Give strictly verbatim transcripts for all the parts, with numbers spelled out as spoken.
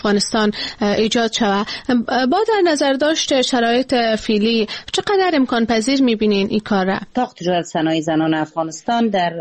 افغانستان ایجاد شود. با در نظر داشت شرایط فعلی چقدر امکان پذیر می‌بینین این کار را؟ اتاق تجارت صنایع زنان افغانستان در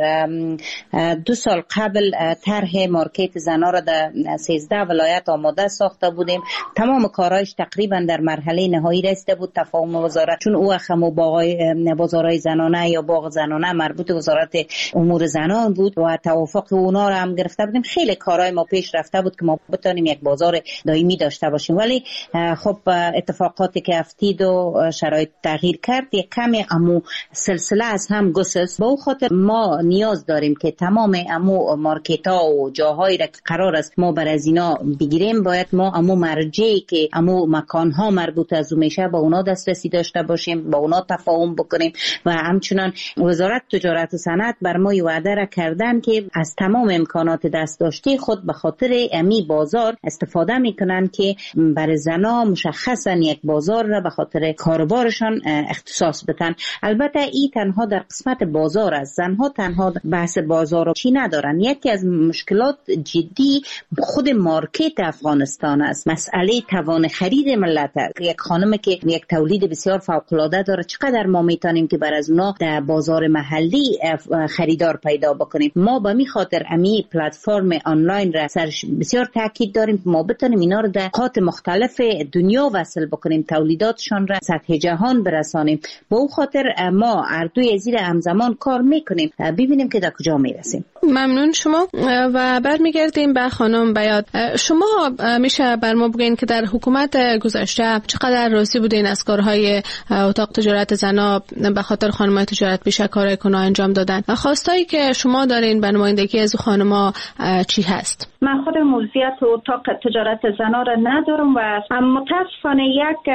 دو سال قبل طرح مارکت زنان را در سیزده ولایت آماده ساخته بودیم. تمام کارهایش تقریبا در مرحله نهایی رسیده بود. تفاهم وزارت چون او خمو باغای بازارهای زنانه یا باغ زنانه مربوط وزارت امور زنان بود و توافق اونا را هم گرفته بودیم. خیلی کارهای ما پیش رفته بود که ما بتونیم یک بازار دائمی داشته باشیم، ولی خب اتفاقاتی که افتید و شرایط تغییر کرد یک کمی امو سلسله از هم گسست. با او خاطر ما نیاز داریم که تمام امو مارکت ها و جاهایی را که قرار است ما بر از اینا بگیریم باید ما امو مرجعی که امو مکان ها مربوط از اون میشه با اونا دسترسی داشته باشیم، با اونا تفاهم بکنیم و همچنان وزارت تجارت و صنعت بر ما وعده را کردن که از تمام امکانات دست داشته خود به خاطر امی بازار استفاده میکنن که برای زنا مشخصا یک بازار را به خاطر کاروبارشان اختصاص بدن. البته این تنها در قسمت بازار است. زنها تنها بحث بازار رو چی ندارن. یکی از مشکلات جدی خود مارکت افغانستان است. مسئله توان خرید ملت است. یک خانم که یک تولید بسیار فوق العاده داره چقدر ما میتونیم که بر از اونا در بازار محلی خریدار پیدا بکنیم. ما به می خاطر امی پلتفرم آنلاین را سرش بسیار تاکید داریم ما بتونیم اینا رو در نقاط مختلف دنیا وصل بکنیم، تولیداتشان را سطح جهان برسانیم. با اون خاطر ما اردوی زیر همزمان کار میکنیم ببینیم که در کجا میرسیم. ممنون شما و برمیگردیم به خانم بیات. شما میشه بر ما بگین که در حکومت گذشته چقدر راضی بودین از کارهای اتاق تجارت زنا به خاطر خانم‌های تجارت پیشه کارهای کنه انجام دادن؟ خواستایی که شما دارین به نمایندگی از خانم‌ها چی هست؟ من خود موضوعیت اتاق تجارت زنا را ندارم و متاسفانه یک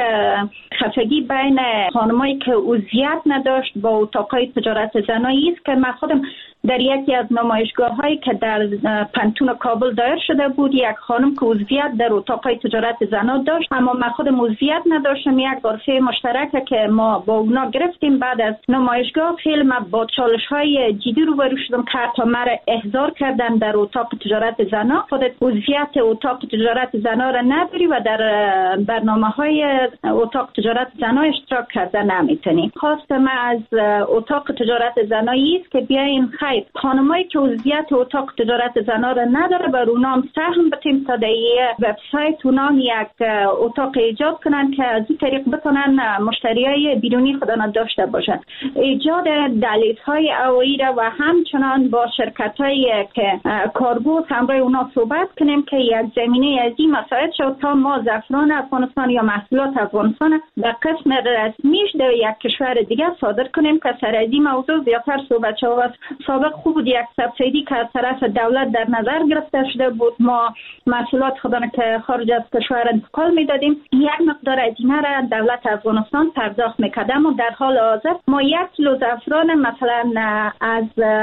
خفگی بین خانمایی که عضویت نداشت با اتاقای تجارت زنایی است که من خودم در یکی از نمایشگاه هایی که در پنتون کابل دایر شده بود یک خانم که عضویت در اتاقای تجارت زنا داشت اما من خودم عضویت نداشتم. یک غرفه مشترکه که ما با اونا گرفتیم. بعد از نمایشگاه خیلی من با چالش های جدی روبرو شدم که حتی مرا احضار کردن در اتاق تجارت زنا. خودت عضویت اتاق تجارت زنا را نداری و در برنامه های اتاق تجارت زنا اشتراک کردن نمیتونی. خواست من از اتاق تجارت زنایی است که بیاین خیر خانمایی که عضویت اتاق تجارت زنا را نداره بر اونا هم سهم بدیم تا در وبسایت اونا یک اتاق ایجاد کنن که از این طریق بتونن مشتریای بیرونی خودنا داشته باشن. ایجاد دهلیزهای هوایی را و همچنان با شرکتایی که کارگو همراه اونا صحبت کنیم که یک زمینه از این مسائل شد تا ما زعفران افغانستان یا محصولات افغانستان به قسم رسمیش در یک کشور دیگه صادر کنیم که سر از این موضوع زیادتر صحبت شود. سابق خوب بود یک سبسیدی که از طرف دولت در نظر گرفته شده بود. ما محصولات خودمون که خارج از کشور انتقال میدادیم یک مقدار از اینا را دولت افغانستان پرداخت میکردم و در حال حاضر ما یک کیلو زعفران مثلا از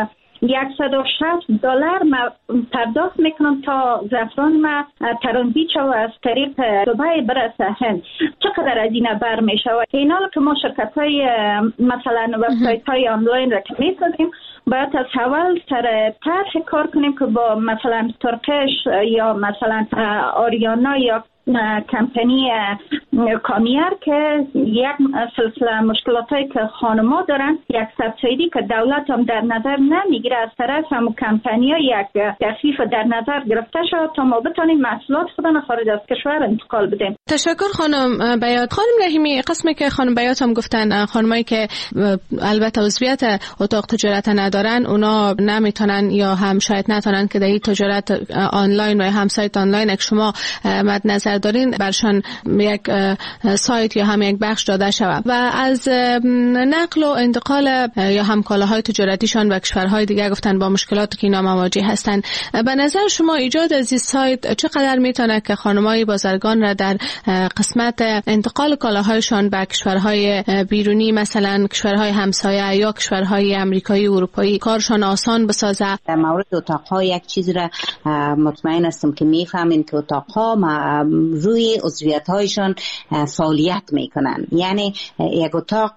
صد و شصت دلار پرداخت میکنم تا زعفران ما ترانزیت شود از طریق دبی برسه هند. چقدر از اینا بر میشود؟ اینا که ما شرکت های مثلا وبسایت های آنلاین را که میسازیم باید از اول سر طرح کار کنیم که با مثلا ترکش یا مثلا آریانا یا کمپانی کامیر که یک سلسله مشکلاتی که خانما دارن یک سبسیدی که دولت هم در نظر نمیگیره از طرف هم کمپانی ها یک تخفیف در نظر گرفته شد تا ما بتونیم محصولات خودنا خارج از کشور انتقال بدیم. تشکر خانم بیات. خانم رحیمی قسمی که خانم بیات هم گفتن خانمایی که البته عضویت اتاق تجارت ندارن اونا نمیتونن یا هم شاید نتونن که در این تجارت آنلاین و هم سایت آنلاین که شما مد نظر دارین برشان یک سایت یا هم یک بخش داده شود و از نقل و انتقال یا هم کالاهای تجارتیشان به کشورهای دیگه گفتن با مشکلاتی که اینا مواجه هستن. به نظر شما ایجاد از این سایت چقدر میتونه که خانمای بازرگان را در قسمت انتقال کالاهایشان به کشورهای بیرونی مثلا کشورهای همسایه یا کشورهای امریکایی و اروپایی کارشان آسان بسازه؟ در مورد اتاق‌ها یک چیز را مطمئن هستم که میفهمین که اتاق‌ها روی عضویت‌هایشان فعالیت میکنن. یعنی یک اتاق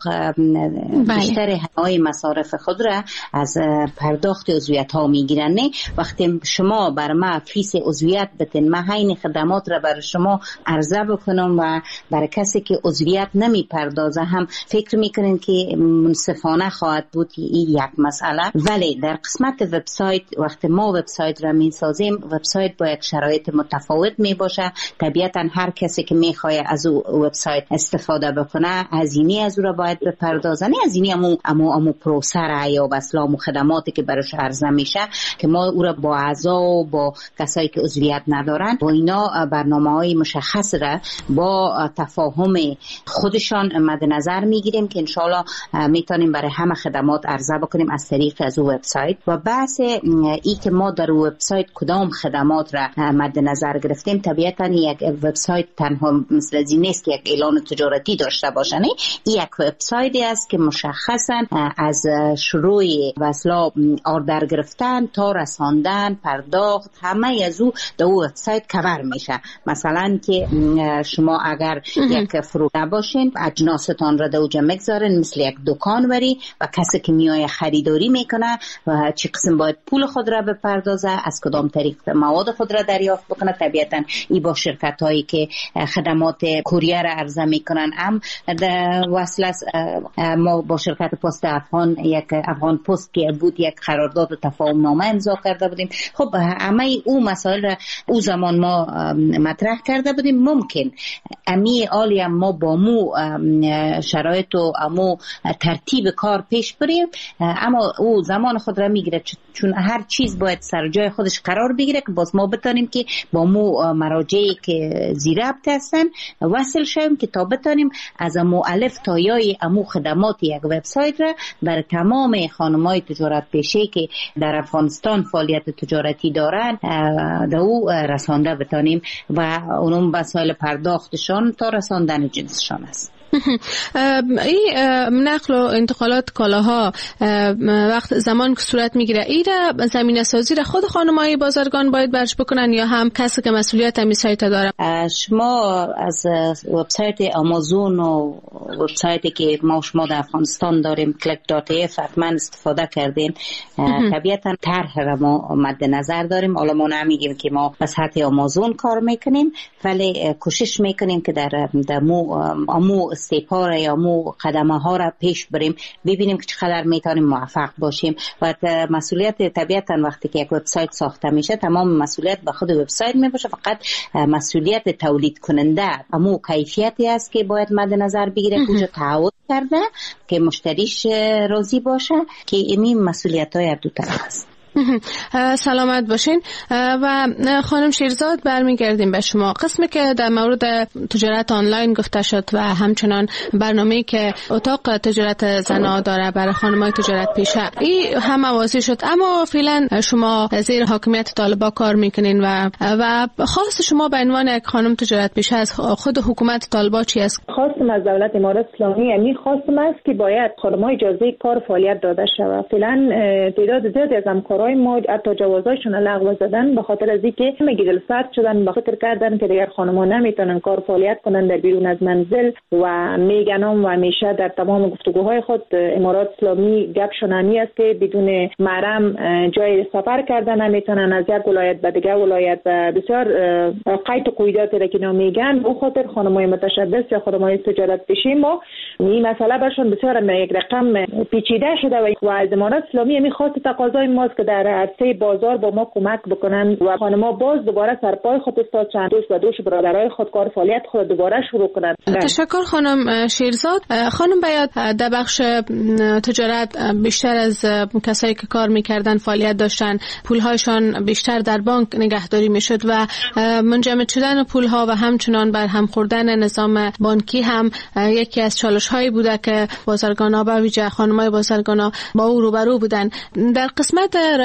بیشتر های مصارف خود را از پرداخت عضویت ها میگیرن. نه وقتی شما بر ما فیس عضویت بتین، ما این خدمات را بر شما عرضه بکنم و برای کسی که عضویت نمی پردازه هم فکر میکنین که منصفانه خواهد بود. این یک مسئله. ولی در قسمت وبسایت وقتی ما وبسایت را می سازیم، وبسایت با یک شرایط متفاوت می باشه. طبیعتا هر کسی که میخواد از او وبسایت استفاده بکنه هزینه از او را باید بپردازه. نه هزینه امو امو امو پروسر یا بسلام و خدماتی که براش عرضه میشه که ما او را با اعضا و با کسایی که عضویت ندارن با اینا برنامه‌های مشخص را با تفاهم خودشان مد نظر میگیریم که انشالله میتونیم برای همه خدمات عرضه بکنیم از طریق از وبسایت. و بحث ای که ما در وبسایت کدام خدمات را مد نظر گرفتیم، طبیعتا یک وبسایت تنها مثل از این نیست که یک اعلان تجارتی داشته باشه. نه، این یک وبسایتی است که مشخصا از شروع وصلا آردر گرفتن تا رساندن پرداخت همه از او در وبسایت کور میشه. مثلا که شما اگر یک فروشنده باشین، اجناستان را در اوجا میگذارین مثل یک دکان بری و کسی که میای خریداری میکنه و چی قسم باید پول خود را بپردازه، از کدام طریق مواد خود را دریافت بکنه. طبیعتا ای با شرکت هایی که خدمات کوریر عرضه میکنن هم وصل است. ما با شرکت پست افغان یک افغان پست که بود یک قرارداد و تفاهم نامه امضا کرده بودیم. خب همه او مسائل را او زمان ما مطرح کرده بودیم. ممکن امی آلی ما با مو شرایط و امو ترتیب کار پیش بریم، اما او زمان خود را میگیره، چون هر چیز باید سر جای خودش قرار بگیره که باز ما بتانیم که با مو مراجعی که زیر ربط هستن وصل شویم که تا بتانیم از امو الف تا یای امو خدمات یک وبسایت را برای تمام خانم‌های تجارت پیشه که در افغانستان فعالیت تجارتی دارن در او رسانده بتانیم و اونم مسائل پرداختشان تا رساندن جنسشان است. این نقل و انتقالات کالاها وقت زمان که صورت میگیره، این را زمینه سازی را خود خانم‌های بازرگان باید برش بکنن یا هم کسی که مسئولیت همین سایت داره؟ شما از وبسایت آمازون و وبسایتی که ما شما در افغانستان داریم کلیک دات ای اف حتما استفاده کردین. طبیعتا طرح را ما مد نظر داریم. حالا ما نمیگیم که ما به سطح آمازون کار میکنیم، ولی کوشش میکنیم که در مو امو استیپار یا مو قدمه ها را پیش بریم، ببینیم که چقدر میتونیم موفق باشیم. و مسئولیت طبیعتا وقتی که یک وبسایت ساخته میشه تمام مسئولیت به خود وبسایت میباشه، فقط مسئولیت تولید کننده امو کیفیتی است که باید مد نظر بگیره کجا تعهد کرده که مشتریش راضی باشه، که این مسئولیت های دو طرف است. سلامت باشین. و خانم شیرزاد برمیگردیم به شما. قسمی که در مورد تجارت آنلاین گفته شد و همچنان برنامه‌ای که اتاق تجارت زنا داره برای خانم‌های تجارت پیشه، این هم واضح شد. اما فعلا شما زیر حاکمیت طالبا کار میکنین و و خاص شما به عنوان یک خانم تجارت پیشه از خود حکومت طالبا چی است؟ خواستم از دولت امارات اسلامی یعنی خواستم است که باید خانم‌ها اجازه کار فعالیت داده شود. فعلا تعداد زیادی از همکارای ما حتی جوازایشون لغو زدن به خاطر از اینکه همگی دلسرد شدن، به فکر کردن که دیگر خانم‌ها نمیتونن کار فعالیت کنن در بیرون از منزل و میگنم و همیشه در تمام گفتگوهای خود امارات اسلامی گپ شنانی است که بدون محرم جای سفر کردن نمیتونن از یک ولایت به دیگر ولایت و بسیار قید و قیوداتی را که نمیگن. به خاطر خانم‌های متشبث یا خانم‌های تجارت پیشه ما این مسئله برشون بسیار یک رقم پیچیده شده و از امارات اسلامی می خواست تقاضای ماست که در عرصه بازار با ما کمک بکنن و خانم‌ها باز دوباره سرپای خود استاد چند دوست و دوش برادرای خود کار فعالیت خود دوباره شروع کنن. تشکر خانم شیرزاد. خانم باید در بخش تجارت بیشتر از کسایی که کار میکردن فعالیت داشتن، پولهایشان بیشتر در بانک نگهداری میشد و منجمد شدن پولها و همچنان بر هم خوردن نظام بانکی هم یکی از چالش هایی بوده که بازرگانا و ویژه خانم‌های بازرگانا با او روبرو بودن. در قسمت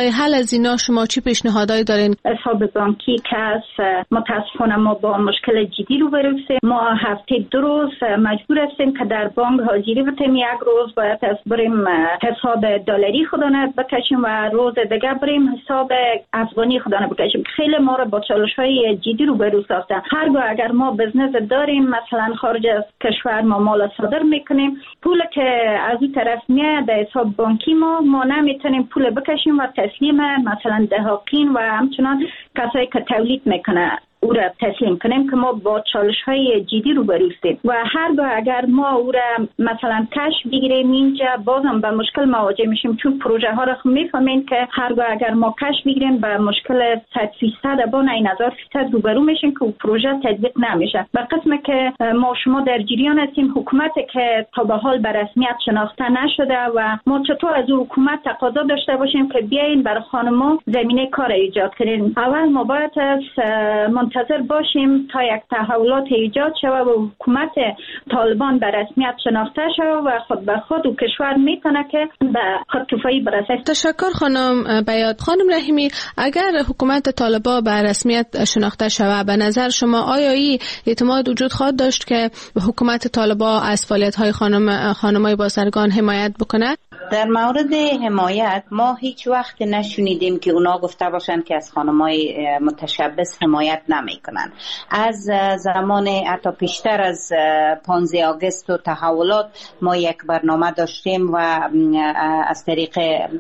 برای حل از اینا شما چی پیشنهادایی دارین؟ حساب بانکی کس متاسفانه ما با مشکل جدی روبرو هستیم. ما هفته دو روز مجبور هستیم که در بانک حاضری بتیم. یک روز باید بریم حساب دلاری خودانه بکشیم و روز دیگه بریم حساب افغانی خودانه بکشیم. خیلی ما را با چالش‌های جدی روبرو ساختن. هرگاه اگر ما بزنس داریم مثلا خارج از کشور ما مال صادر میکنیم، پول که از این طرف میاد در حساب بانکی ما ما نمیتونیم پول بکشیم و تسلیم مثلا دهاقین و همچنان کسایی که تولید میکنه او را تسلیم کنیم که ما با چالش های جدی روبرو هستیم و هرگاه اگر ما او را مثلا کش بگیریم اینجا بازم به مشکل مواجه میشیم، چون پروژه ها را میفهمین که هرگاه اگر ما کش بگیریم به مشکل صد فیصد با نه هزار فیصد روبرو میشیم که پروژه تطبیق نمیشه. به قسم که ما شما در جریان هستیم حکومت که تا به حال به رسمیت شناخته نشده و ما چطور از حکومت تقاضا داشته باشیم که بیاین برای خانم‌ها زمینه کار ایجاد کنین. اول ما باید منتظر باشیم تا یک تحولات ایجاد شود و حکومت طالبان به رسمیت شناخته شود و خود به خود و کشور میتونه که به خودکفایی برسه. تشکر خانم بیات. خانم رحیمی، اگر حکومت طالبان به رسمیت شناخته شود به نظر شما آیا این اعتماد وجود خواهد داشت که حکومت طالبان از فعالیت‌های خانم خانمای بازرگان حمایت بکنه؟ در مورد حمایت ما هیچ وقت نشنیدیم که اونا گفته باشن که از خانمای متشبث حمایت نمیکنن. از زمان حتی پیشتر از پانزده آگوست و تحولات ما یک برنامه داشتیم و از طریق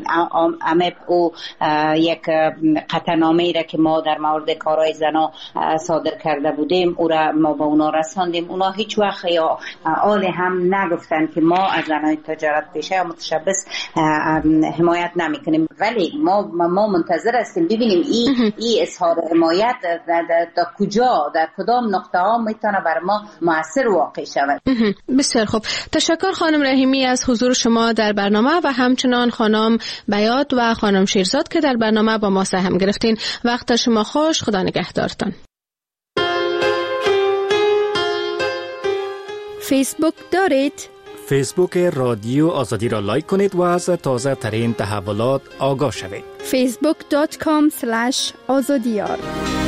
امپ و یک قطعنامه‌ای را که ما در مورد کارهای زنا صادر کرده بودیم او را ما با اونا رساندیم. اونا هیچ وقت یا آل هم نگفتن که ما از زنای تجارت پیشه یا متشبث حمایت نمیکنیم، ولی ما ما منتظر هستیم ببینیم این این اظهار حمایت در, در, در کجا در کدام نقطه ها میتونه بر ما مؤثر واقع شود. بسیار خوب، تشکر خانم رحیمی از حضور شما در برنامه و همچنان خانم بیات و خانم شیرزاد که در برنامه با ما سهم گرفتین. وقت شما خوش، خدا نگهدارتان. فیسبوک دارید؟ فیسبوک رادیو آزادی را لایک کنید و از تازه ترین تحولات آگاه شوید. فیسبوک دات کام اسلش آزادیار